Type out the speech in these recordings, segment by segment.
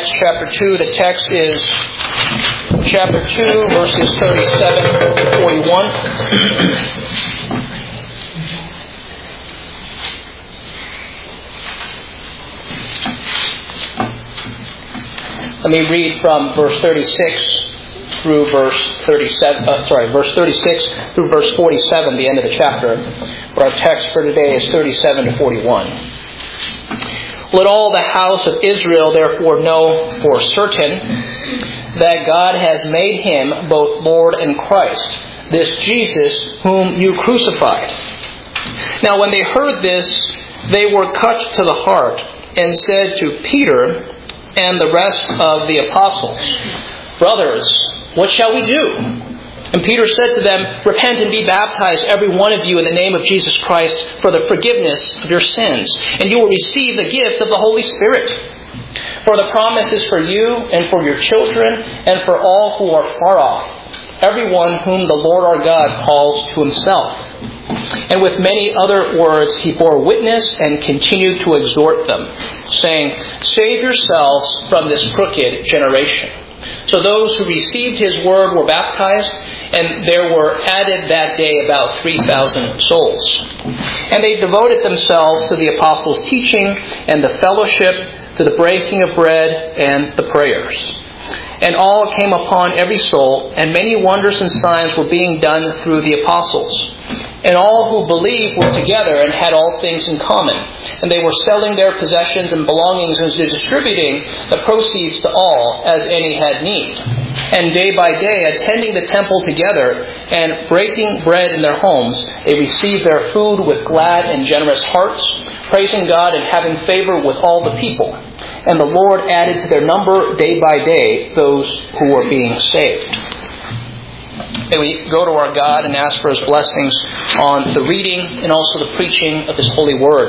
Acts chapter 2. The text is chapter 2, verses 37 to 41. Let me read from verse 36 through verse 37. Verse 36 through verse 47, the end of the chapter. Where our text for today is 37 to 41. Let all the house of Israel therefore know for certain that God has made him both Lord and Christ, this Jesus whom you crucified. Now when they heard this, they were cut to the heart, and said to Peter and the rest of the apostles, Brothers, what shall we do? And Peter said to them, Repent and be baptized, every one of you, in the name of Jesus Christ, for the forgiveness of your sins, and you will receive the gift of the Holy Spirit. For the promise is for you and for your children and for all who are far off, everyone whom the Lord our God calls to himself. And with many other words he bore witness and continued to exhort them, saying, Save yourselves from this crooked generation. So those who received his word were baptized, and there were added that day about 3,000 souls. And they devoted themselves to the apostles' teaching and the fellowship, to the breaking of bread and the prayers. And all came upon every soul, and many wonders and signs were being done through the apostles. And all who believed were together and had all things in common. And they were selling their possessions and belongings and distributing the proceeds to all as any had need. And day by day, attending the temple together and breaking bread in their homes, they received their food with glad and generous hearts, praising God and having favor with all the people. And the Lord added to their number day by day those who were being saved. May we go to our God and ask for His blessings on the reading and also the preaching of His holy word.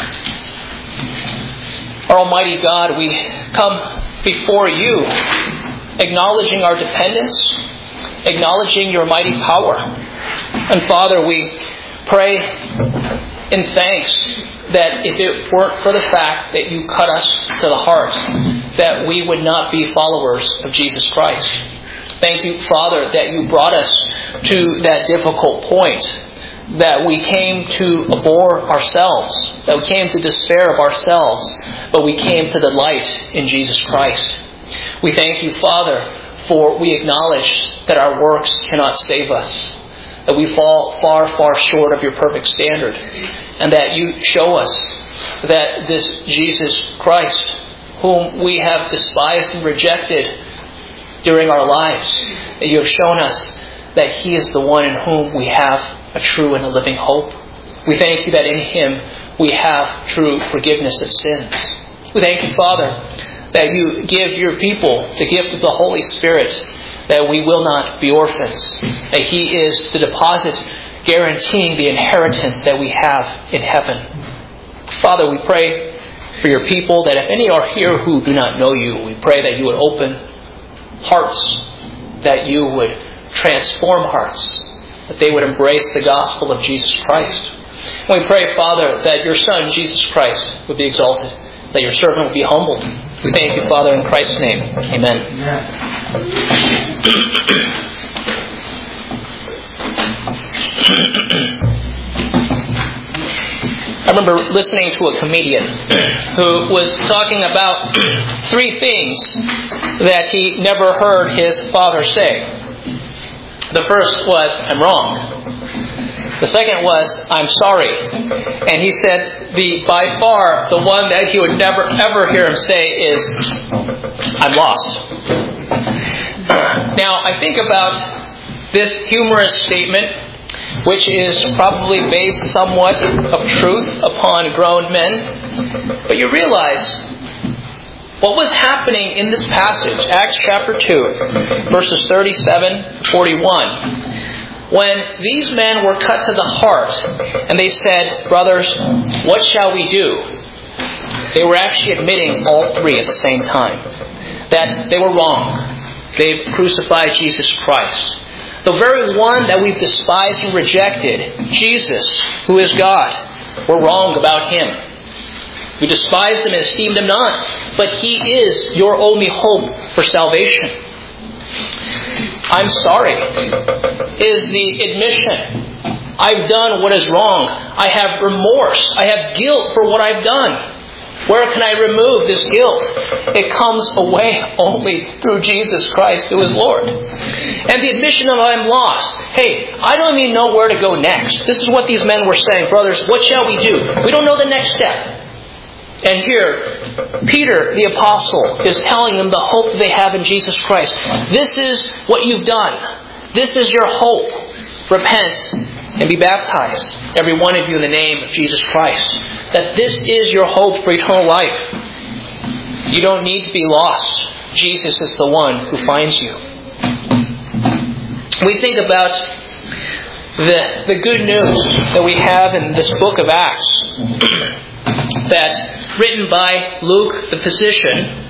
Our Almighty God, we come before you, acknowledging our dependence, acknowledging your mighty power. And Father, we pray in thanks that if it weren't for the fact that you cut us to the heart, that we would not be followers of Jesus Christ. Thank you, Father, that you brought us to that difficult point, that we came to abhor ourselves, that we came to despair of ourselves, but we came to delight in Jesus Christ. We thank you, Father, for we acknowledge that our works cannot save us, that we fall far, far short of your perfect standard, and that you show us that this Jesus Christ, whom we have despised and rejected during our lives, that you have shown us that He is the one in whom we have a true and a living hope. We thank you that in Him we have true forgiveness of sins. We thank you, Father, that you give your people the gift of the Holy Spirit, that we will not be orphans, that He is the deposit guaranteeing the inheritance that we have in heaven. Father, we pray for your people, that if any are here who do not know you, we pray that you would open hearts, that you would transform hearts, that they would embrace the gospel of Jesus Christ. And we pray, Father, that your Son, Jesus Christ, would be exalted, that your servant would be humbled. We thank you, Father, in Christ's name. Amen. I remember listening to a comedian who was talking about three things that he never heard his father say. The first was, I'm wrong. The second was, I'm sorry. And he said by far the one that he would never ever hear him say is, I'm lost. Now I think about this humorous statement, which is probably based somewhat of truth upon grown men. But you realize what was happening in this passage, Acts chapter 2, verses 37-41, when these men were cut to the heart and they said, Brothers, what shall we do? They were actually admitting all three at the same time, that they were wrong. They've crucified Jesus Christ. The very one that we've despised and rejected, Jesus, who is God, we're wrong about Him. You despised Him and esteemed Him not. But He is your only hope for salvation. I'm sorry is the admission. I've done what is wrong. I have remorse. I have guilt for what I've done. Where can I remove this guilt? It comes away only through Jesus Christ, who is Lord. And the admission of I'm lost. Hey, I don't even know where to go next. This is what these men were saying. Brothers, what shall we do? We don't know the next step. And here, Peter, the apostle, is telling them the hope they have in Jesus Christ. This is what you've done. This is your hope. Repent and be baptized, every one of you, in the name of Jesus Christ. That this is your hope for eternal life. You don't need to be lost. Jesus is the one who finds you. We think about the good news that we have in this book of Acts, that written by Luke the physician,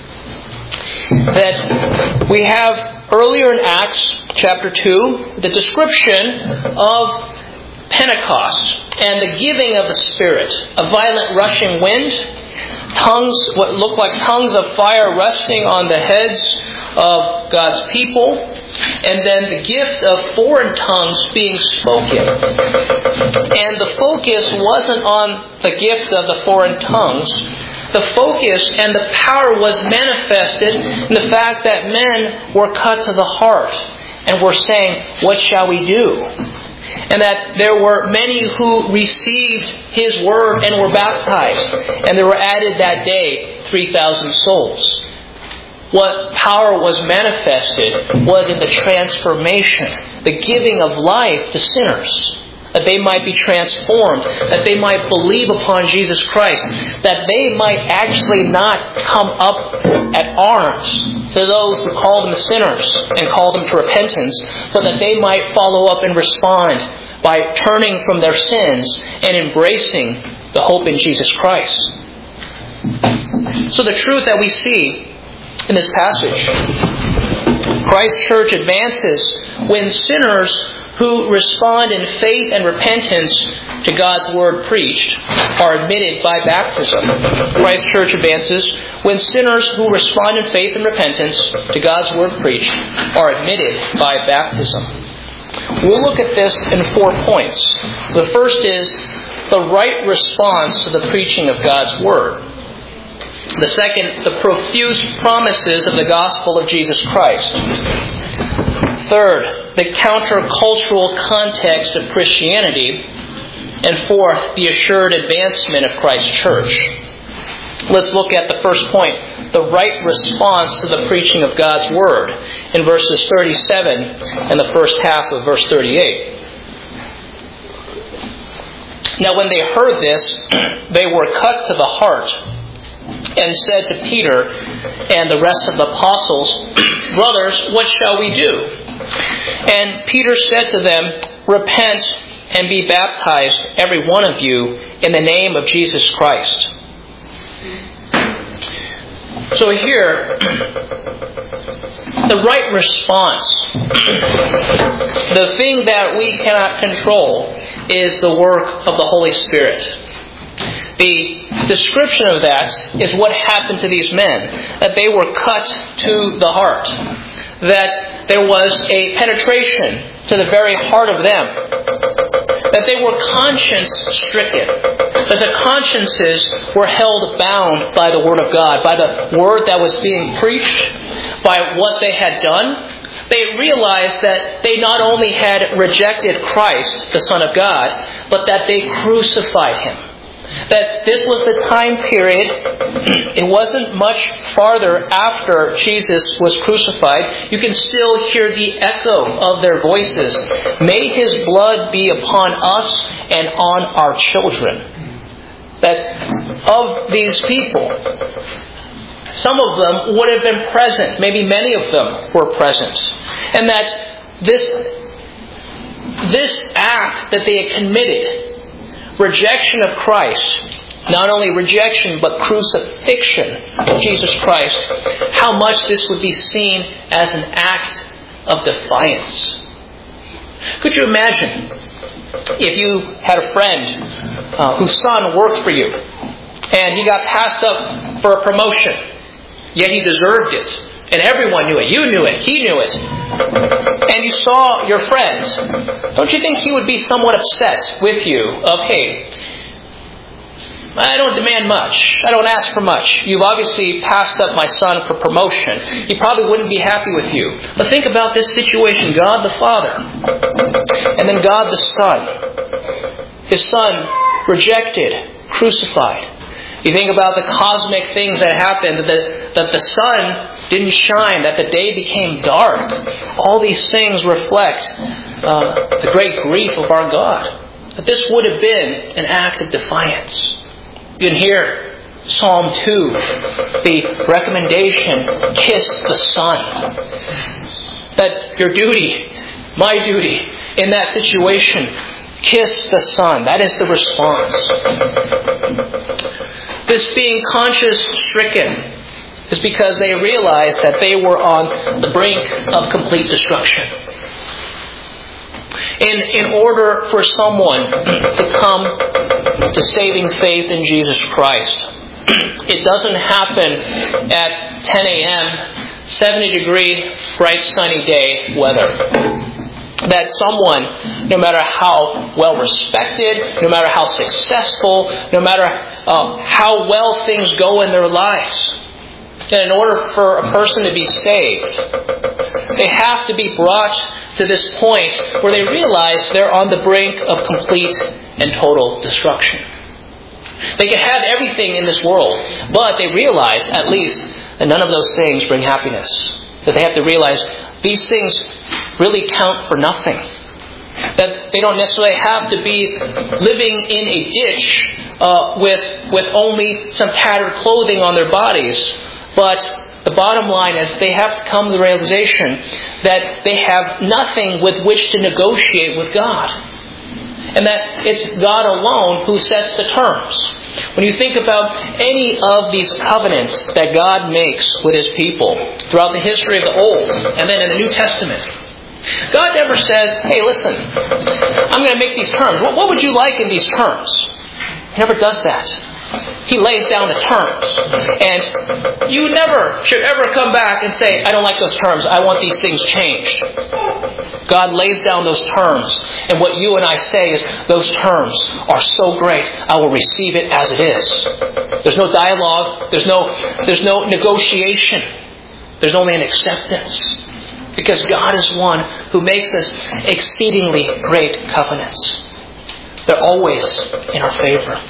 that we have earlier in Acts chapter 2, the description of Pentecost and the giving of the Spirit, a violent rushing wind, tongues, what looked like tongues of fire resting on the heads of God's people, and then the gift of foreign tongues being spoken. And the focus wasn't on the gift of the foreign tongues. The focus and the power was manifested in the fact that men were cut to the heart and were saying, what shall we do? And that there were many who received His word and were baptized. And there were added that day 3,000 souls. What power was manifested was in the transformation, the giving of life to sinners. That they might be transformed, that they might believe upon Jesus Christ, that they might actually not come up at arms to those who call them sinners and call them to repentance, but that they might follow up and respond by turning from their sins and embracing the hope in Jesus Christ. So the truth that we see in this passage, Christ's church advances when sinners who respond in faith and repentance to God's word preached are admitted by baptism. Christ's church advances when sinners who respond in faith and repentance to God's word preached are admitted by baptism. We'll look at this in 4 points. The first is the right response to the preaching of God's word. The second, the profuse promises of the gospel of Jesus Christ. Third, the countercultural context of Christianity. And fourth, the assured advancement of Christ's church. Let's look at the first point, the right response to the preaching of God's word, in verses 37 and the first half of verse 38. Now when they heard this, they were cut to the heart and said to Peter and the rest of the apostles, Brothers, what shall we do? And Peter said to them, Repent and be baptized, every one of you, in the name of Jesus Christ. So here, the right response, the thing that we cannot control, is the work of the Holy Spirit. The description of that is what happened to these men, that they were cut to the heart, that there was a penetration to the very heart of them, that they were conscience-stricken, that their consciences were held bound by the Word of God, by the Word that was being preached, by what they had done. They realized that they not only had rejected Christ, the Son of God, but that they crucified Him. That this was the time period, it wasn't much farther after Jesus was crucified. You can still hear the echo of their voices. May His blood be upon us and on our children. That of these people, some of them would have been present. Maybe many of them were present. And that this act that they had committed, rejection of Christ, not only rejection but crucifixion of Jesus Christ, how much this would be seen as an act of defiance. Could you imagine if you had a friend whose son worked for you And he got passed up for a promotion. Yet he deserved it. And everyone knew it. You knew it. He knew it. And you saw your friend. Don't you think he would be somewhat upset with you of, hey, I don't demand much. I don't ask for much. You've obviously passed up my son for promotion. He probably wouldn't be happy with you. But think about this situation. God the Father. And then God the Son. His Son rejected, crucified. You think about the cosmic things that happened, that the sun didn't shine, that the day became dark. All these things reflect the great grief of our God. That this would have been an act of defiance. You can hear Psalm 2, the recommendation, kiss the Son. That your duty, my duty, in that situation, kiss the Son. That is the response. This being conscience-stricken is because they realized that they were on the brink of complete destruction. In order for someone to come to saving faith in Jesus Christ, it doesn't happen at 10 a.m., 70-degree, bright sunny day weather. That someone, no matter how well respected, no matter how successful, no matter how well things go in their lives, that in order for a person to be saved, they have to be brought to this point where they realize they're on the brink of complete and total destruction. They can have everything in this world, but they realize, at least, that none of those things bring happiness. That they have to realize these things really count for nothing. That they don't necessarily have to be living in a ditch with only some tattered clothing on their bodies. But the bottom line is they have to come to the realization that they have nothing with which to negotiate with God. And that it's God alone who sets the terms. When you think about any of these covenants that God makes with His people throughout the history of the Old and then in the New Testament, God never says, hey, listen, I'm going to make these terms. What would you like in these terms? He never does that. He lays down the terms. And you never should ever come back and say, I don't like those terms. I want these things changed. God lays down those terms. And what you and I say is, those terms are so great, I will receive it as it is. There's no dialogue. There's no negotiation. There's only an acceptance. Because God is one who makes us exceedingly great covenants. They're always in our favor.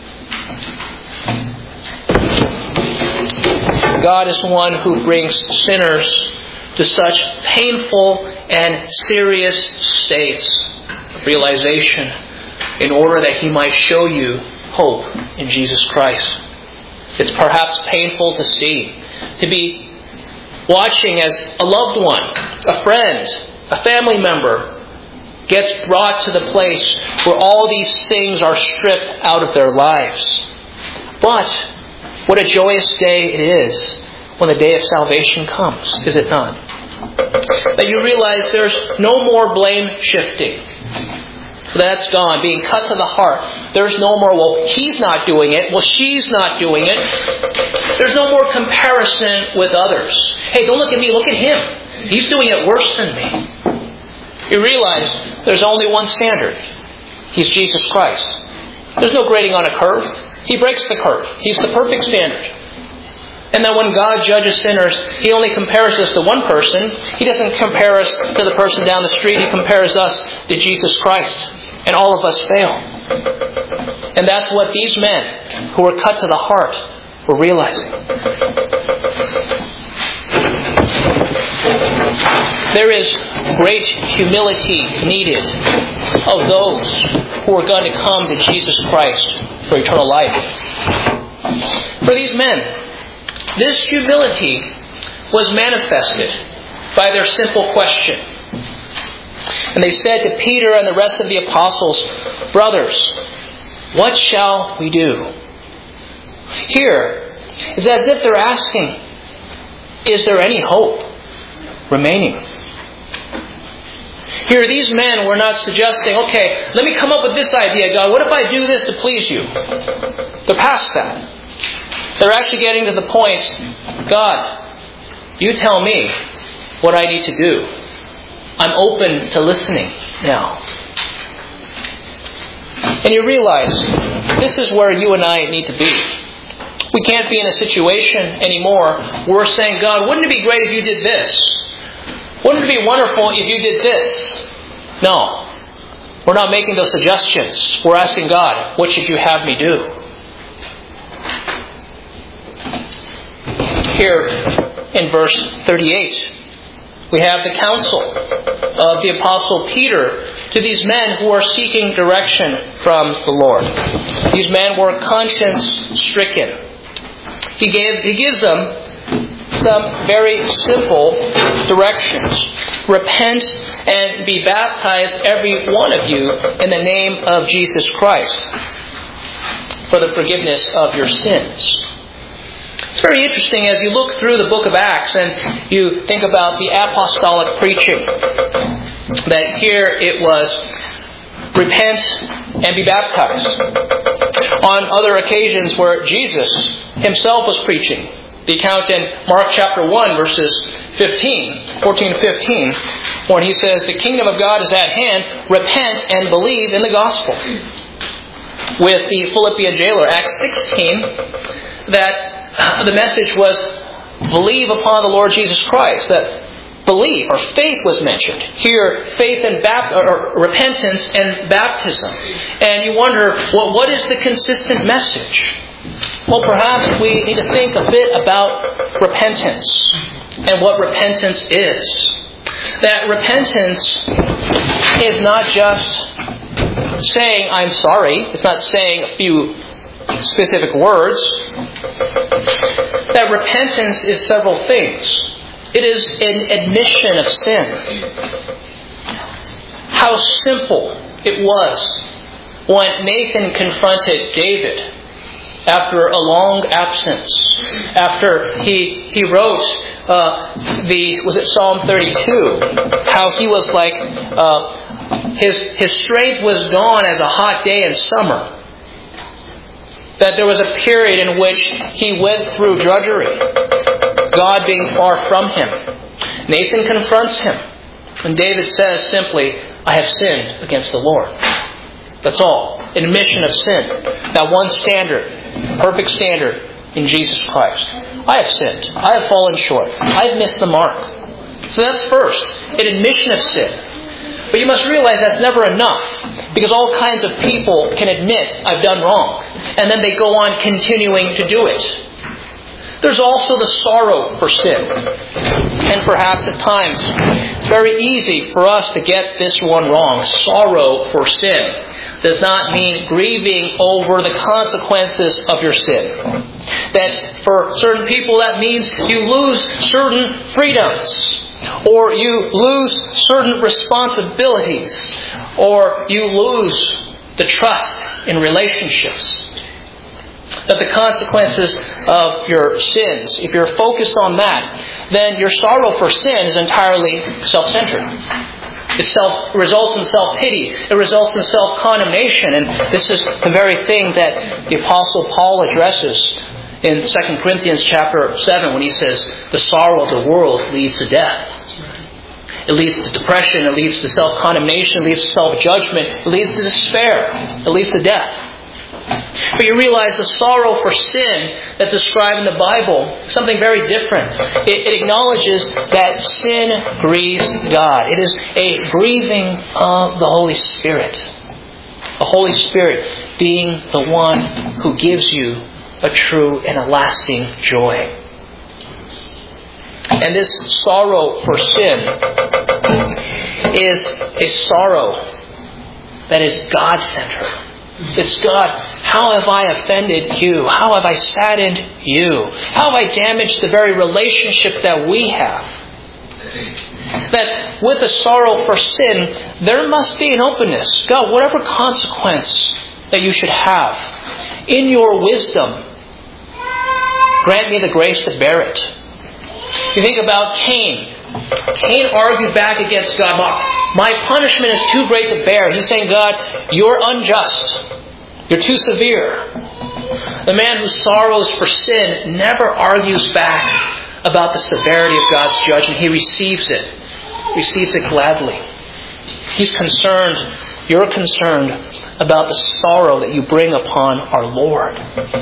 God is one who brings sinners to such painful and serious states of realization in order that He might show you hope in Jesus Christ. It's perhaps painful to see, to be watching as a loved one, a friend, a family member gets brought to the place where all these things are stripped out of their lives. But what a joyous day it is when the day of salvation comes, is it not? That you realize there's no more blame shifting. That's gone, being cut to the heart. There's no more, well, he's not doing it. Well, she's not doing it. There's no more comparison with others. Hey, don't look at me, look at him. He's doing it worse than me. You realize there's only one standard. He's Jesus Christ. There's no grading on a curve. He breaks the curve. He's the perfect standard. And that when God judges sinners, He only compares us to one person. He doesn't compare us to the person down the street. He compares us to Jesus Christ. And all of us fail. And that's what these men who were cut to the heart were realizing. There is great humility needed of those who are going to come to Jesus Christ for eternal life. For these men, this humility was manifested by their simple question. And they said to Peter and the rest of the apostles, brothers, what shall we do? Here, it's as if they're asking, is there any hope remaining? Here, these men were not suggesting, okay, let me come up with this idea, God. What if I do this to please you? They're past that. They're actually getting to the point, God, you tell me what I need to do. I'm open to listening now. And you realize, this is where you and I need to be. We can't be in a situation anymore where we're saying, God, wouldn't it be great if you did this? Wouldn't it be wonderful if you did this? No. We're not making those suggestions. We're asking God, what should you have me do? Here in verse 38, we have the counsel of the Apostle Peter to these men who are seeking direction from the Lord. These men were conscience-stricken. He gives them some very simple directions. Repent and be baptized, every one of you, in the name of Jesus Christ, for the forgiveness of your sins. It's very interesting as you look through the book of Acts and you think about the apostolic preaching, that here it was repent and be baptized. On other occasions where Jesus himself was preaching, the account in Mark chapter 1 verses 14 to 15, when he says, the kingdom of God is at hand, repent and believe in the gospel. With the Philippian jailer, Acts 16, that the message was, believe upon the Lord Jesus Christ. That belief or faith was mentioned. Here, faith and repentance and baptism. And you wonder, well, what is the consistent message? Well, perhaps we need to think a bit about repentance and what repentance is. That repentance is not just saying, I'm sorry. It's not saying a few specific words. That repentance is several things. It is an admission of sin. How simple it was when Nathan confronted David after a long absence, after he wrote Psalm 32, how he was like, his strength was gone as a hot day in summer. That there was a period in which he went through drudgery, God being far from him. Nathan confronts him, and David says simply, I have sinned against the Lord. That's all. An admission of sin. That one standard, perfect standard in Jesus Christ. I have sinned. I have fallen short. I have missed the mark. So that's first, an admission of sin. But you must realize that's never enough, because all kinds of people can admit, I've done wrong, and then they go on continuing to do it. There's also the sorrow for sin. And perhaps at times, it's very easy for us to get this one wrong. Sorrow for sin does not mean grieving over the consequences of your sin. That for certain people that means you lose certain freedoms, or you lose certain responsibilities, or you lose the trust in relationships. That the consequences of your sins, if you're focused on that, then your sorrow for sin is entirely self-centered. It results in self-pity. It results in self-condemnation. And this is the very thing that the Apostle Paul addresses in 2 Corinthians chapter 7 when he says, the sorrow of the world leads to death. It leads to depression. It leads to self-condemnation. It leads to self-judgment. It leads to despair. It leads to death. But you realize the sorrow for sin that's described in the Bible is something very different. It acknowledges that sin grieves God. It is a grieving of the Holy Spirit. The Holy Spirit being the one who gives you a true and a lasting joy. And this sorrow for sin is a sorrow that is God-centered. It's God, how have I offended you? How have I saddened you? How have I damaged the very relationship that we have? That with the sorrow for sin, there must be an openness. God, whatever consequence that you should have, in your wisdom, grant me the grace to bear it. You think about Cain Cain argued back against God. My punishment is too great to bear. He's saying, God, you're unjust. You're too severe. The man who sorrows for sin never argues back about the severity of God's judgment. He receives it. Receives it gladly. He's concerned. You're concerned about the sorrow that you bring upon our Lord.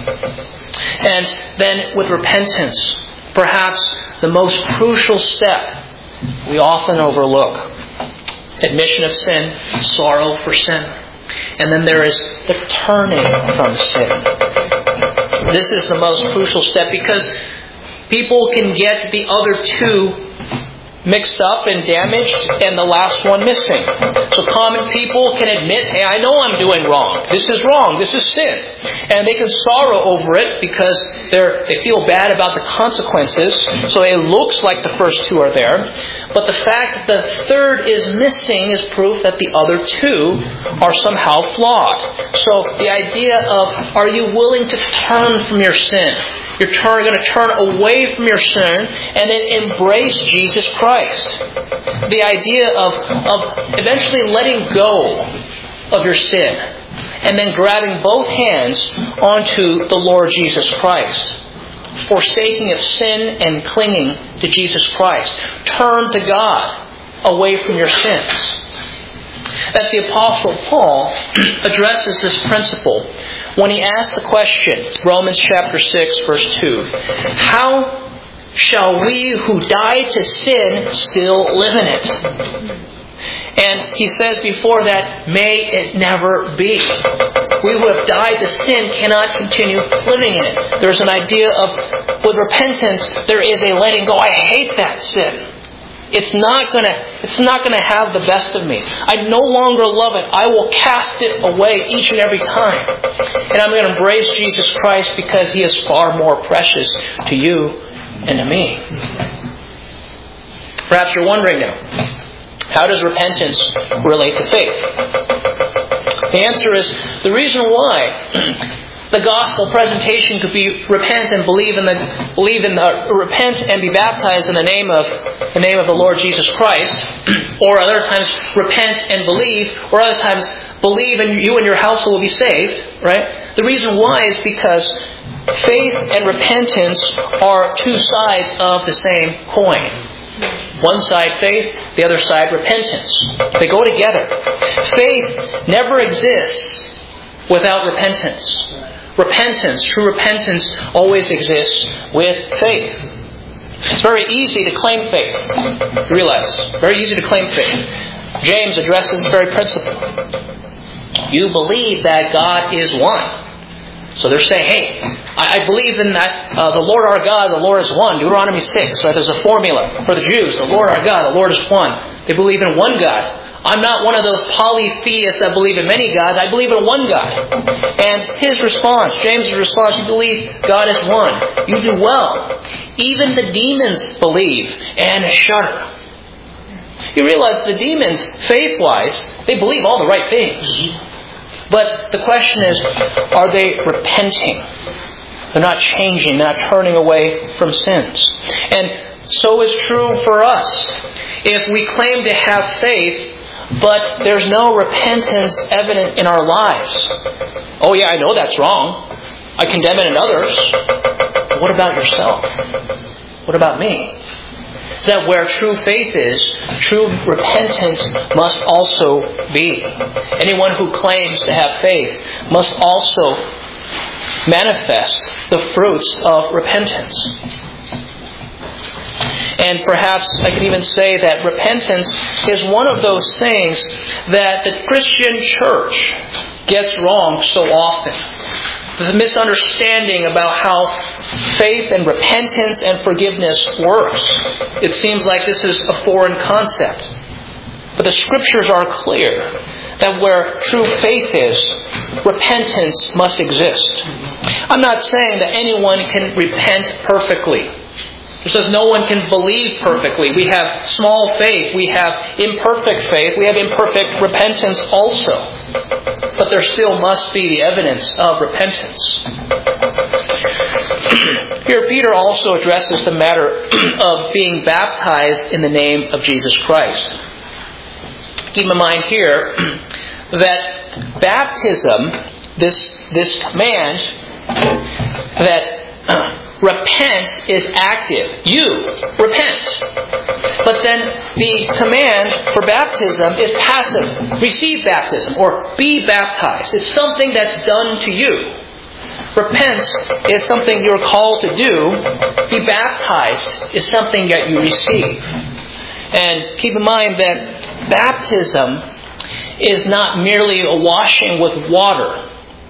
And then with repentance, perhaps the most crucial step we often overlook. Admission of sin, sorrow for sin. And then there is the turning from sin. This is the most crucial step because people can get the other two mixed up and damaged and the last one missing. So common people can admit, hey, I know I'm doing wrong. This is wrong. This is sin. And they can sorrow over it because they feel bad about the consequences. So it looks like the first two are there. But the fact that the third is missing is proof that the other two are somehow flawed. So the idea of, are you willing to turn from your sin? You're going to turn away from your sin and then embrace Jesus Christ. The idea of eventually letting go of your sin and then grabbing both hands onto the Lord Jesus Christ. Forsaking of sin and clinging to Jesus Christ. Turn to God away from your sins. That the Apostle Paul addresses this principle when he asks the question, Romans chapter 6, verse 2, how shall we who died to sin still live in it? And he says before that, may it never be. We who have died to sin cannot continue living in it. There's an idea of, with repentance, there is a letting go. I hate that sin. It's not going to have the best of me. I no longer love it. I will cast it away each and every time. And I'm going to embrace Jesus Christ because He is far more precious to you and to me. Perhaps you're wondering now, how does repentance relate to faith? The answer is, the reason why the gospel presentation could be repent and repent and be baptized in the name of the Lord Jesus Christ, or other times repent and believe, or other times believe and you and your household will be saved, right? The reason why is because faith and repentance are two sides of the same coin. One side faith, the other side repentance. They go together. Faith never exists without repentance. Repentance, true repentance, always exists with faith. It's very easy to claim faith. Realize, very easy to claim faith. James addresses this very principle. You believe that God is one. So they're saying, hey, I believe in that the Lord our God, the Lord is one. Deuteronomy 6, right? There's a formula for the Jews. The Lord our God, the Lord is one. They believe in one God. I'm not one of those polytheists that believe in many gods. I believe in one God. And his response, James' response, you believe God is one. You do well. Even the demons believe and shudder. You realize the demons, faith-wise, they believe all the right things. But the question is, are they repenting? They're not changing, they're not turning away from sins. And so is true for us. If we claim to have faith, but there's no repentance evident in our lives. Oh yeah, I know that's wrong. I condemn it in others. But what about yourself? What about me? Is that where true faith is, true repentance must also be. Anyone who claims to have faith must also manifest the fruits of repentance. And perhaps I could even say that repentance is one of those things that the Christian church gets wrong so often. There's a misunderstanding about how faith and repentance and forgiveness works. It seems like this is a foreign concept. But the Scriptures are clear that where true faith is, repentance must exist. I'm not saying that anyone can repent perfectly. It says no one can believe perfectly. We have small faith. We have imperfect faith. We have imperfect repentance also. But there still must be the evidence of repentance. Here, Peter also addresses the matter of being baptized in the name of Jesus Christ. Keep in mind here that baptism, this command that repent is active. You repent. But then the command for baptism is passive. Receive baptism or be baptized. It's something that's done to you. Repent is something you're called to do. Be baptized is something that you receive. And keep in mind that baptism is not merely a washing with water.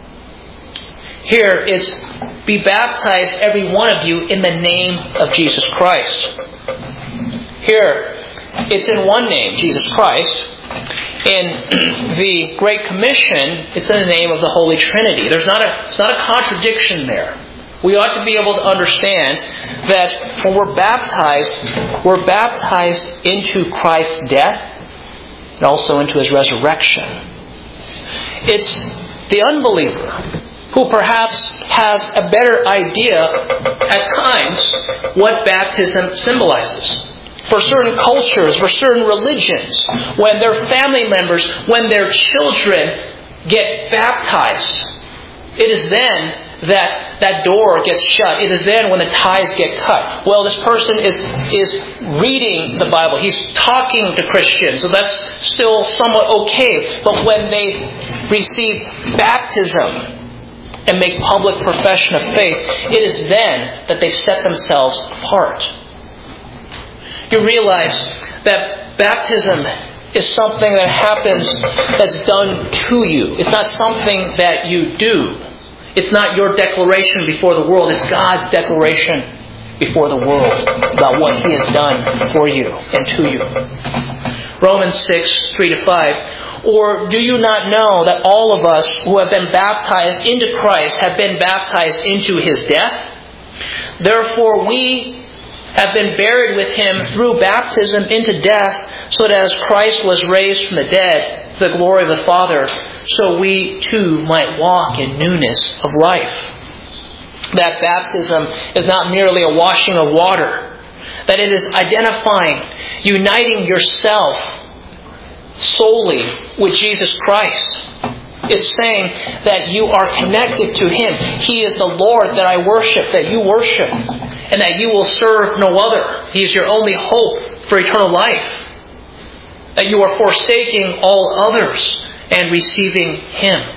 Here it's be baptized, every one of you, in the name of Jesus Christ. Here it's in one name, Jesus Christ. In the Great Commission, it's in the name of the Holy Trinity. It's not a contradiction there. We ought to be able to understand that when we're baptized into Christ's death and also into His resurrection. It's the unbeliever who perhaps has a better idea at times what baptism symbolizes. For certain cultures, for certain religions, when their family members, when their children get baptized, it is then that door gets shut. It is then when the ties get cut. Well, this person is reading the Bible. He's talking to Christians, so that's still somewhat okay. But when they receive baptism and make public profession of faith, it is then that they set themselves apart. You realize that baptism is something that happens that's done to you. It's not something that you do. It's not your declaration before the world. It's God's declaration before the world about what He has done for you and to you. Romans 6:3-5. Or do you not know that all of us who have been baptized into Christ have been baptized into His death? Therefore we have been buried with Him through baptism into death, so that as Christ was raised from the dead to the glory of the Father, so we too might walk in newness of life. That baptism is not merely a washing of water, that it is identifying, uniting yourself solely with Jesus Christ. It's saying that you are connected to Him. He is the Lord that I worship, that you worship, and that you will serve no other. He is your only hope for eternal life. That you are forsaking all others and receiving Him.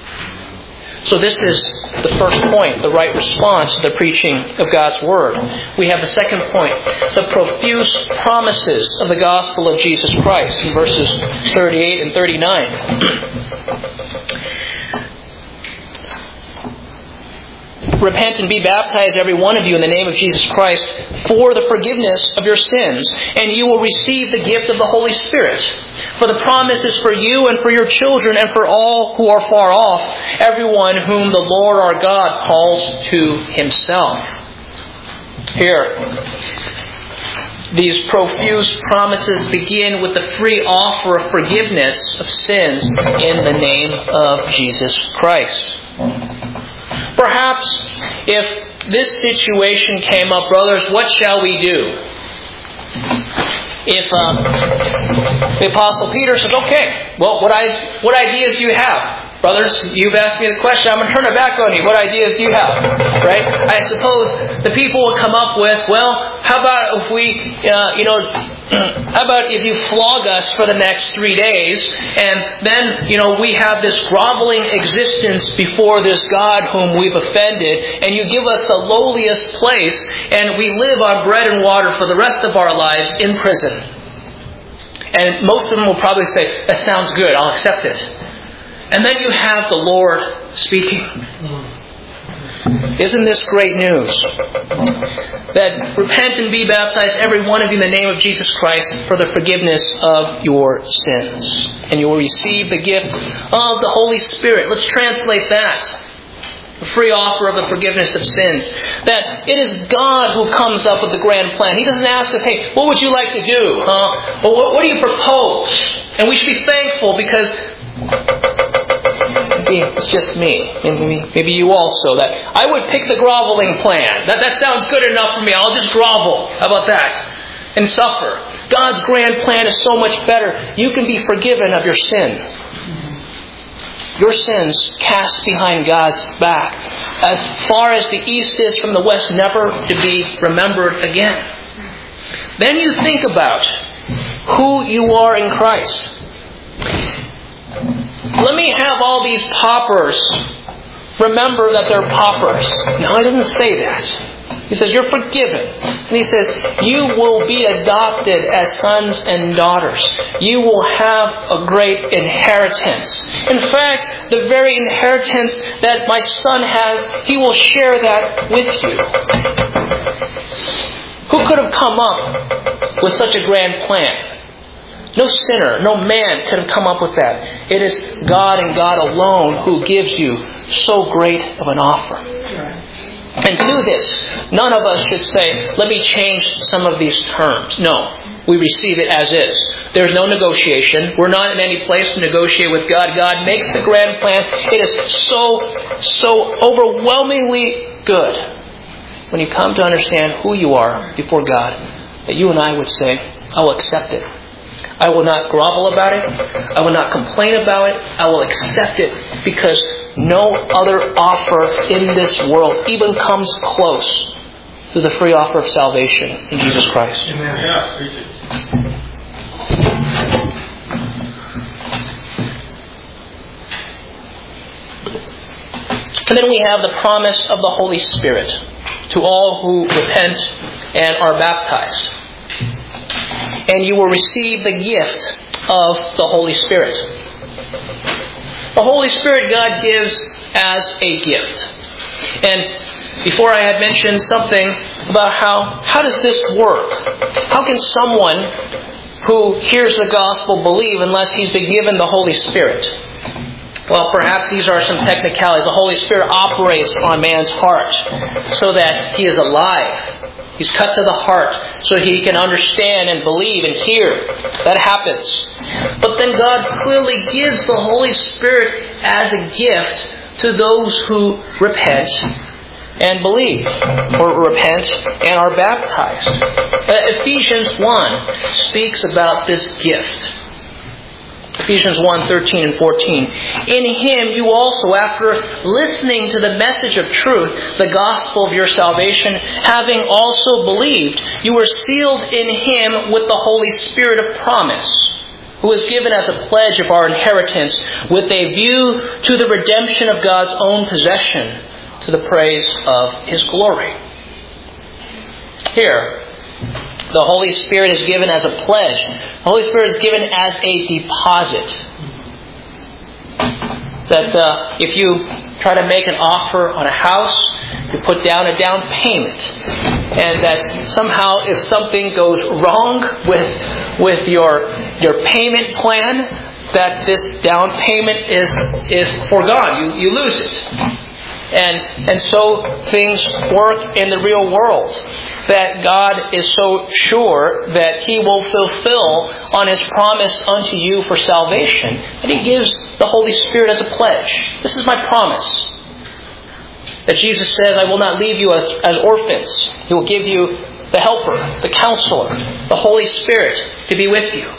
So this is the first point, the right response to the preaching of God's Word. We have the second point, the profuse promises of the gospel of Jesus Christ in verses 38 and 39. Repent and be baptized, every one of you, in the name of Jesus Christ, for the forgiveness of your sins, and you will receive the gift of the Holy Spirit. For the promise is for you and for your children and for all who are far off, everyone whom the Lord our God calls to Himself. Here, these profuse promises begin with the free offer of forgiveness of sins in the name of Jesus Christ. Perhaps if this situation came up, brothers, what shall we do? If the Apostle Peter says, okay, well, what ideas do you have? Brothers, you've asked me the question. I'm going to turn it back on you. What ideas do you have? Right? I suppose the people will come up with, well, how about if we, how about if you flog us for the next 3 days, and then, we have this groveling existence before this God whom we've offended, and you give us the lowliest place, and we live on bread and water for the rest of our lives in prison. And most of them will probably say, that sounds good, I'll accept it. And then you have the Lord speaking. Isn't this great news? That repent and be baptized, every one of you, in the name of Jesus Christ, for the forgiveness of your sins. And you will receive the gift of the Holy Spirit. Let's translate that. The free offer of the forgiveness of sins. That it is God who comes up with the grand plan. He doesn't ask us, hey, what would you like to do? Well, what do you propose? And we should be thankful because maybe it's just me. Maybe you also. That I would pick the groveling plan. That sounds good enough for me. I'll just grovel. How about that? And suffer. God's grand plan is so much better. You can be forgiven of your sin. Your sins cast behind God's back, as far as the east is from the west, never to be remembered again. Then you think about who you are in Christ. Let me have all these paupers remember that they're paupers. No, he doesn't say that. He says, you're forgiven. And he says, you will be adopted as sons and daughters. You will have a great inheritance. In fact, the very inheritance that my son has, he will share that with you. Who could have come up with such a grand plan? No sinner, no man could have come up with that. It is God and God alone who gives you so great of an offer. And to this, none of us should say, let me change some of these terms. No, we receive it as is. There's no negotiation. We're not in any place to negotiate with God. God makes the grand plan. It is so overwhelmingly good when you come to understand who you are before God, that you and I would say, I will accept it. I will not grovel about it. I will not complain about it. I will accept it because no other offer in this world even comes close to the free offer of salvation in Jesus Christ. Amen. Yeah, preach it. And then we have the promise of the Holy Spirit to all who repent and are baptized. And you will receive the gift of the Holy Spirit. The Holy Spirit God gives as a gift. And before I had mentioned something about how does this work? How can someone who hears the gospel believe unless he's been given the Holy Spirit? Well, perhaps these are some technicalities. The Holy Spirit operates on man's heart so that he is alive. He's cut to the heart so he can understand and believe and hear. That happens. But then God clearly gives the Holy Spirit as a gift to those who repent and believe, or repent and are baptized. Ephesians 1 speaks about this gift. Ephesians 1:13 and 14. In Him you also, after listening to the message of truth, the gospel of your salvation, having also believed, you were sealed in Him with the Holy Spirit of promise, who is given as a pledge of our inheritance, with a view to the redemption of God's own possession, to the praise of His glory. Here, the Holy Spirit is given as a pledge. The Holy Spirit is given as a deposit. That if you try to make an offer on a house, you put down a down payment. And that somehow if something goes wrong with your payment plan, that this down payment is foregone. You lose it. And so things work in the real world. That God is so sure that He will fulfill on His promise unto you for salvation, that He gives the Holy Spirit as a pledge. This is my promise. That Jesus says, I will not leave you as orphans. He will give you the Helper, the Counselor, the Holy Spirit to be with you.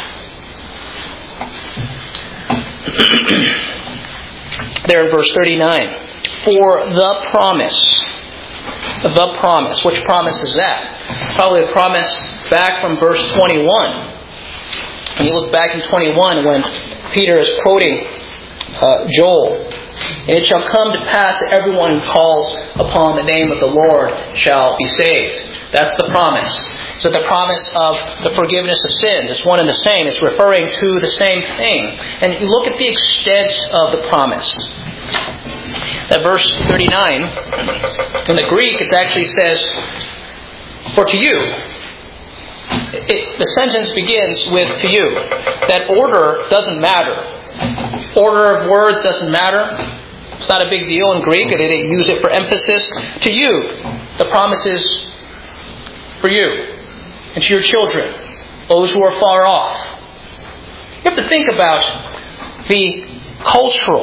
There in verse 39. For the promise. The promise. Which promise is that? Probably a promise back from verse 21. When you look back in 21 when Peter is quoting Joel. And it shall come to pass that everyone who calls upon the name of the Lord shall be saved. That's the promise. So the promise of the forgiveness of sins. It's one and the same. It's referring to the same thing. And you look at the extent of the promise. That verse 39, in the Greek, it actually says, for to you. The sentence begins with to you. That order doesn't matter. Order of words doesn't matter. It's not a big deal in Greek. They didn't use it for emphasis. To you. The promise is for you. And to your children. Those who are far off. You have to think about the cultural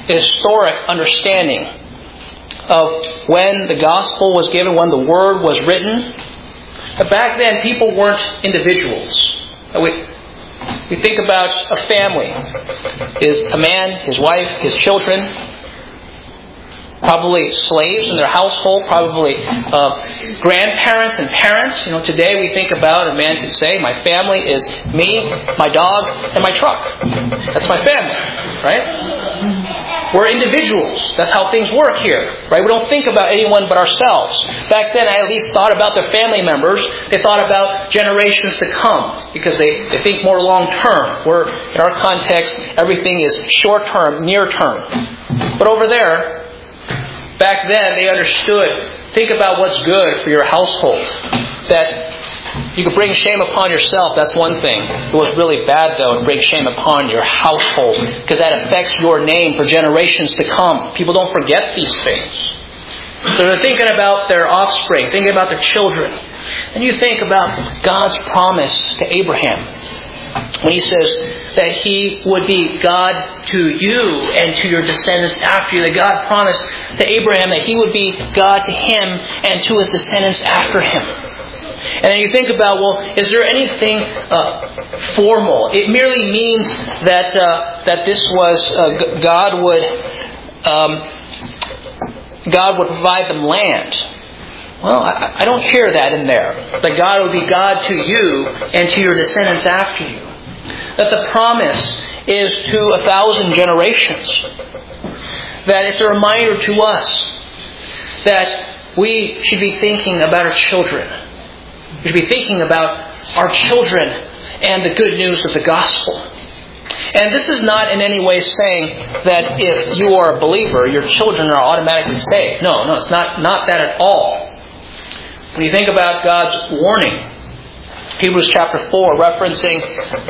historic understanding of when the gospel was given, when the word was written. But back then, people weren't individuals. We think about a family. Is a man, his wife, his children, probably slaves in their household, probably grandparents and parents. Today we think about, a man could say, my family is me, my dog, and my truck. That's my family, right? We're individuals. That's how things work here, right? We don't think about anyone but ourselves. Back then, I at least thought about their family members. They thought about generations to come because they think more long-term. Where in our context, everything is short-term, near-term. But over there, back then, they understood, think about what's good for your household. That you could bring shame upon yourself, that's one thing. It was really bad, though, to bring shame upon your household, because that affects your name for generations to come. People don't forget these things. So they're thinking about their offspring, thinking about their children. And you think about God's promise to Abraham, when He says that He would be God to you and to your descendants after you. That God promised to Abraham that He would be God to him and to his descendants after him. And then you think about, well, is there anything formal? It merely means that this was God would provide them land. Well, I don't hear that in there. That God would be God to you and to your descendants after you. That the promise is to 1,000 generations. That it's a reminder to us that we should be thinking about our children. We should be thinking about our children and the good news of the gospel. And this is not in any way saying that if you are a believer, your children are automatically saved. No, it's not that at all. When you think about God's warning, Hebrews chapter 4, referencing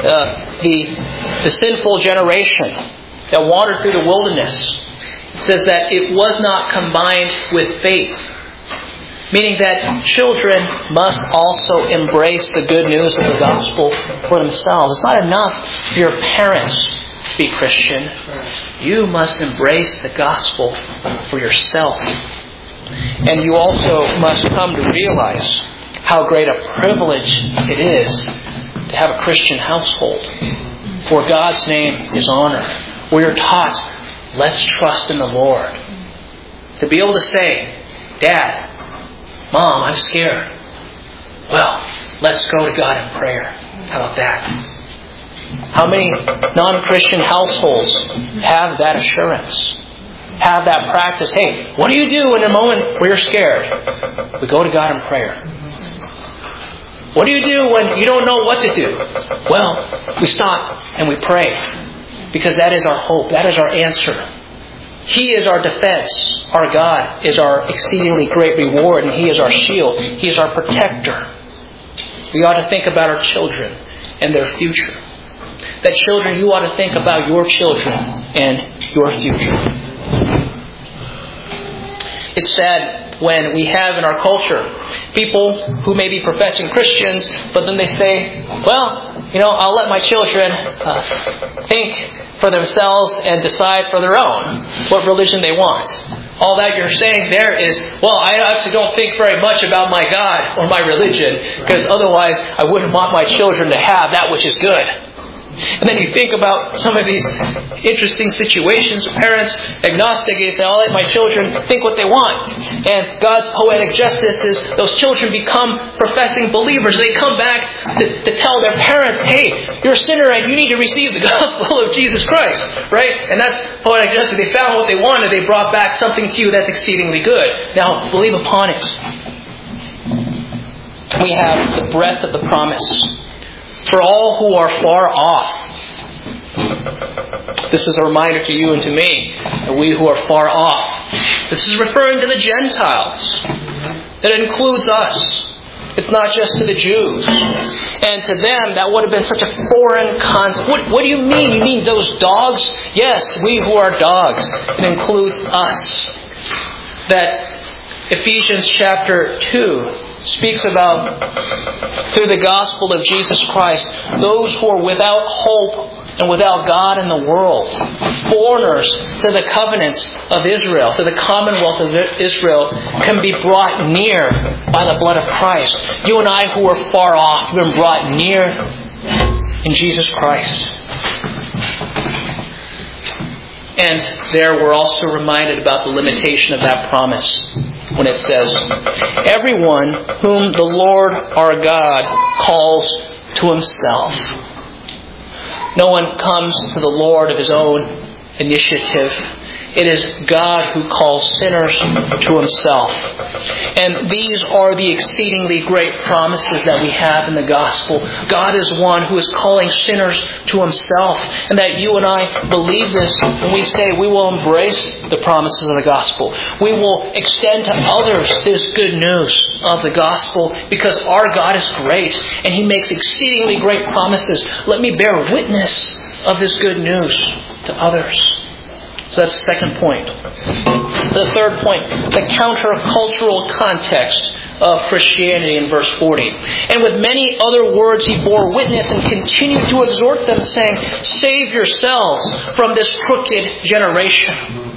the sinful generation that wandered through the wilderness, it says that it was not combined with faith. Meaning that children must also embrace the good news of the gospel for themselves. It's not enough for your parents to be Christian. You must embrace the gospel for yourself. And you also must come to realize how great a privilege it is to have a Christian household. For God's name is honored. Where you're taught, let's trust in the Lord. To be able to say, Dad, Mom, I'm scared. Well, let's go to God in prayer. How about that? How many non-Christian households have that assurance? Have that practice? Hey, what do you do in a moment where you're scared? We go to God in prayer. What do you do when you don't know what to do? Well, we stop and we pray. Because that is our hope. That is our answer. He is our defense. Our God is our exceedingly great reward, and He is our shield. He is our protector. We ought to think about our children and their future. That children, you ought to think about your children and your future. It's sad when we have in our culture people who may be professing Christians, but then they say, well, I'll let my children think for themselves and decide for their own what religion they want. All that you're saying there is, well, I actually don't think very much about my God or my religion, because otherwise I wouldn't want my children to have that which is good. And then you think about some of these interesting situations. Parents, agnostic, they say, I'll let my children think what they want. And God's poetic justice is those children become professing believers. They come back to tell their parents, hey, you're a sinner and you need to receive the gospel of Jesus Christ. Right? And that's poetic justice. They found what they wanted. They brought back something to you that's exceedingly good. Now, believe upon it. We have the breadth of the promise. For all who are far off. This is a reminder to you and to me, that we who are far off. This is referring to the Gentiles. That includes us. It's not just to the Jews. And to them, that would have been such a foreign concept. What do you mean? You mean those dogs? Yes, we who are dogs. It includes us. That Ephesians chapter 2 speaks about, through the gospel of Jesus Christ, those who are without hope and without God in the world. Foreigners to the covenants of Israel, to the commonwealth of Israel, can be brought near by the blood of Christ. You and I who are far off have been brought near in Jesus Christ. And there we're also reminded about the limitation of that promise when it says, everyone whom the Lord our God calls to Himself. No one comes to the Lord of his own initiative. It is God who calls sinners to Himself. And these are the exceedingly great promises that we have in the gospel. God is one who is calling sinners to Himself. And that you and I believe this when we say we will embrace the promises of the gospel. We will extend to others this good news of the gospel because our God is great and He makes exceedingly great promises. Let me bear witness of this good news to others. So that's the second point. The third point, the countercultural context of Christianity in verse 40. And with many other words He bore witness and continued to exhort them, saying, save yourselves from this crooked generation.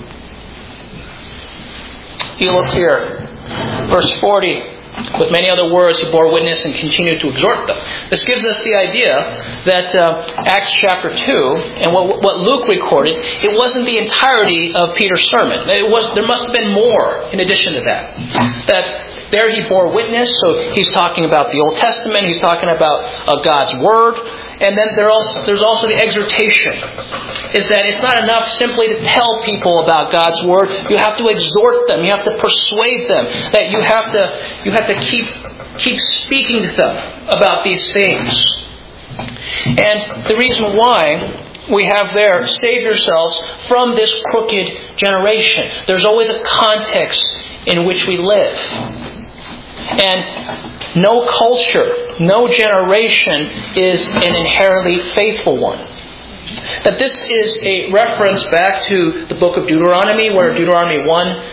You look here, verse 40. With many other words He bore witness and continued to exhort them. This gives us the idea that Acts chapter 2 and what Luke recorded, it wasn't the entirety of Peter's sermon. There must have been more in addition to that. That there He bore witness, so He's talking about the Old Testament, He's talking about God's Word. And then there's also the exhortation. Is that it's not enough simply to tell people about God's Word. You have to exhort them. You have to persuade them. That you have to keep speaking to them about these things. And the reason why we have there, save yourselves from this crooked generation. There's always a context in which we live. And no culture, no generation is an inherently faithful one. That this is a reference back to the book of Deuteronomy, where Deuteronomy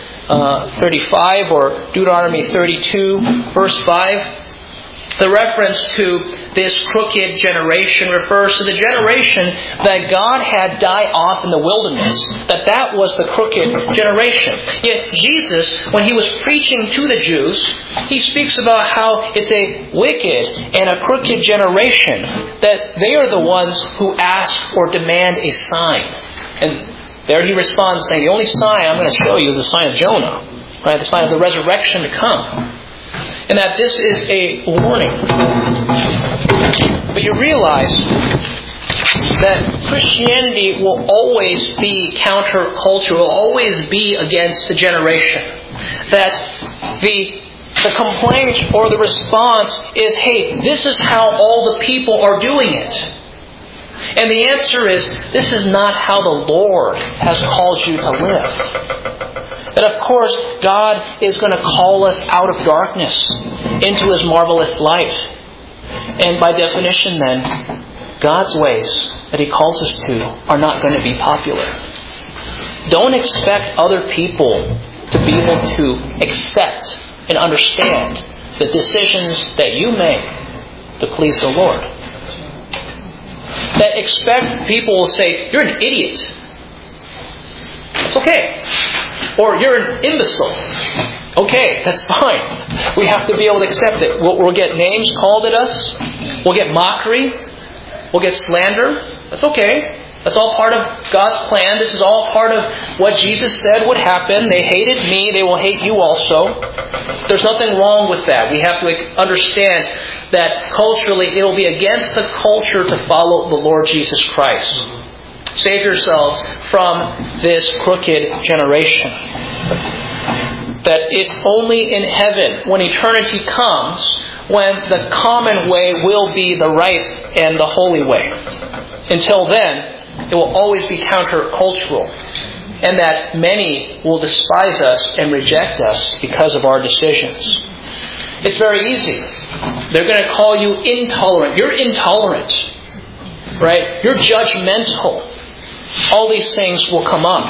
1:35 or Deuteronomy 32, verse 5, the reference to this crooked generation refers to the generation that God had die off in the wilderness. That was the crooked generation. Yet Jesus, when He was preaching to the Jews, He speaks about how it's a wicked and a crooked generation. That they are the ones who ask or demand a sign. And there He responds saying, the only sign I'm going to show you is the sign of Jonah. Right? The sign of the resurrection to come. And that this is a warning. But you realize that Christianity will always be countercultural, will always be against the generation. That the complaint or the response is, hey, this is how all the people are doing it. And the answer is, this is not how the Lord has called you to live. That of course, God is going to call us out of darkness into His marvelous light. And by definition then, God's ways that He calls us to are not going to be popular. Don't expect other people to be able to accept and understand the decisions that you make to please the Lord. That expect people will say, you're an idiot. It's okay. Or you're an imbecile. Okay, that's fine. We have to be able to accept it. We'll get names called at us. We'll get mockery. We'll get slander. That's okay. That's all part of God's plan. This is all part of what Jesus said would happen. They hated me. They will hate you also. There's nothing wrong with that. We have to understand that culturally it will be against the culture to follow the Lord Jesus Christ. Save yourselves from this crooked generation. That it's only in heaven, when eternity comes, when the common way will be the right and the holy way. Until then, it will always be countercultural. And that many will despise us and reject us because of our decisions. It's very easy. They're going to call you intolerant. You're intolerant. Right? You're judgmental. All these things will come up.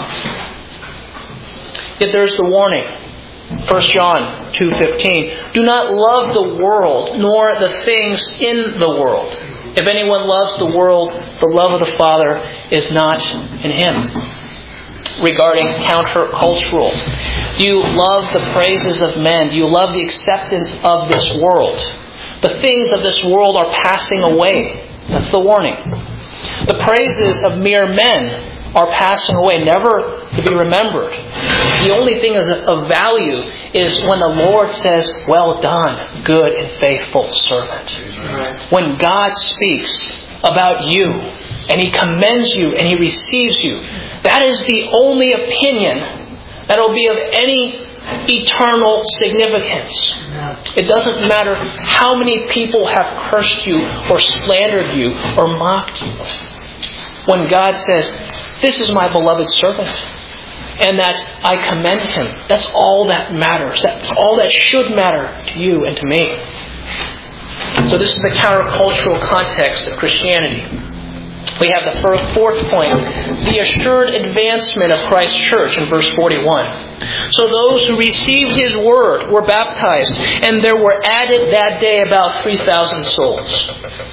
Yet there's the warning. 1 John 2:15. Do not love the world, nor the things in the world. If anyone loves the world, the love of the Father is not in him. Regarding countercultural, do you love the praises of men? Do you love the acceptance of this world? The things of this world are passing away. That's the warning. The praises of mere men are passing away, never to be remembered. The only thing of value is when the Lord says, "Well done, good and faithful servant." When God speaks about you, and He commends you, and He receives you, that is the only opinion that will be of any eternal significance. It doesn't matter how many people have cursed you or slandered you or mocked you. When God says, "This is my beloved servant," and that I commend him, that's all that matters. That's all that should matter to you and to me. So this is the countercultural context of Christianity. We have the fourth point, the assured advancement of Christ's church in verse 41. So those who received His word were baptized, and there were added that day about 3,000 souls.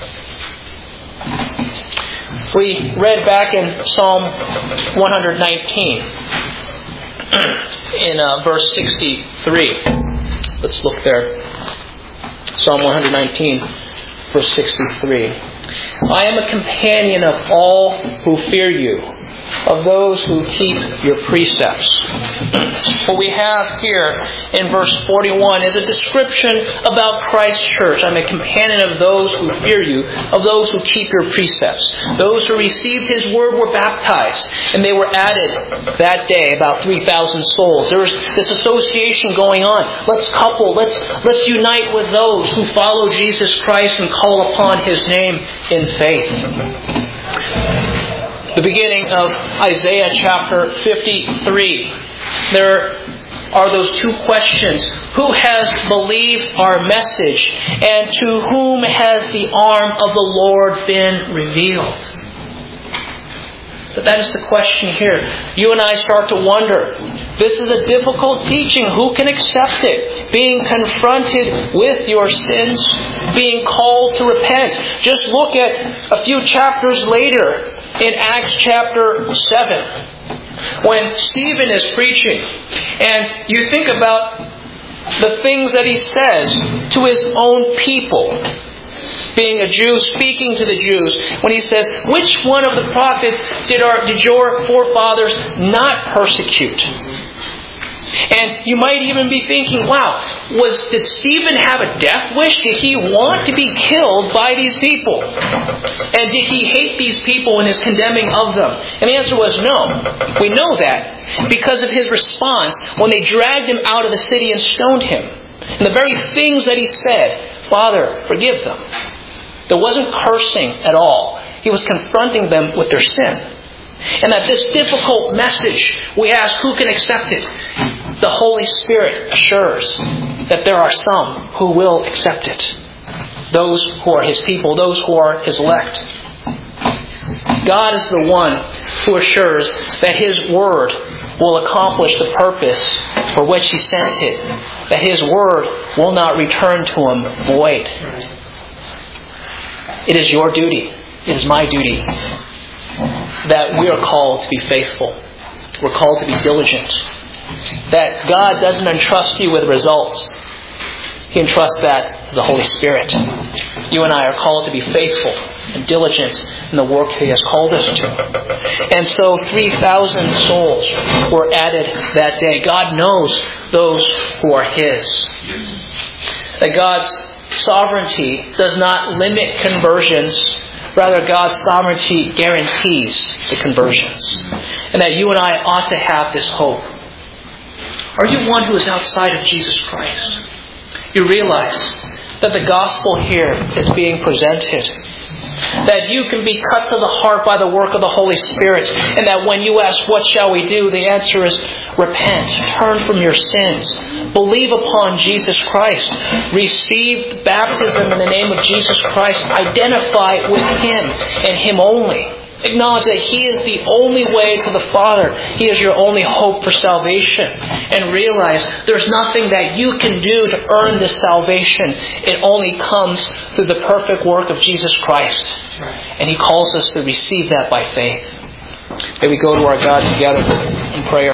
We read back in Psalm 119, in verse 63. Let's look there. Psalm 119, verse 63. I am a companion of all who fear you, of those who keep your precepts. What we have here in verse 41 is a description about Christ's church. I'm a companion of those who fear you, of those who keep your precepts. Those who received His word were baptized, and they were added that day, about 3,000 souls. There was this association going on. Let's unite with those who follow Jesus Christ and call upon His name in faith. The beginning of Isaiah chapter 53. There are those two questions. Who has believed our message? And to whom has the arm of the Lord been revealed? But that is the question here. You and I start to wonder. This is a difficult teaching. Who can accept it? Being confronted with your sins. Being called to repent. Just look at a few chapters later in Acts chapter 7. When Stephen is preaching, and you think about the things that he says to his own people, being a Jew, speaking to the Jews, when he says, "Which one of the prophets did your forefathers not persecute?" And you might even be thinking, wow, did Stephen have a death wish? Did he want to be killed by these people? And did he hate these people in his condemning of them? And the answer was no. We know that because of his response when they dragged him out of the city and stoned him. And the very things that he said, "Father, forgive them." There wasn't cursing at all. He was confronting them with their sin. And that this difficult message, we ask, who can accept it? The Holy Spirit assures that there are some who will accept it. Those who are His people, those who are His elect. God is the one who assures that His Word will accomplish the purpose for which He sent it. That His Word will not return to Him void. It is your duty. It is my duty that we are called to be faithful. We're called to be diligent. That God doesn't entrust you with results. He entrusts that to the Holy Spirit. You and I are called to be faithful and diligent in the work He has called us to. And so 3,000 souls were added that day. God knows those who are His. That God's sovereignty does not limit conversions. Rather, God's sovereignty guarantees the conversions. And that you and I ought to have this hope. Are you one who is outside of Jesus Christ? You realize that the gospel here is being presented. That you can be cut to the heart by the work of the Holy Spirit. And that when you ask, what shall we do? The answer is, repent. Turn from your sins. Believe upon Jesus Christ. Receive baptism in the name of Jesus Christ. Identify with Him and Him only. Acknowledge that He is the only way to the Father. He is your only hope for salvation. And realize there's nothing that you can do to earn this salvation. It only comes through the perfect work of Jesus Christ. And He calls us to receive that by faith. May we go to our God together in prayer.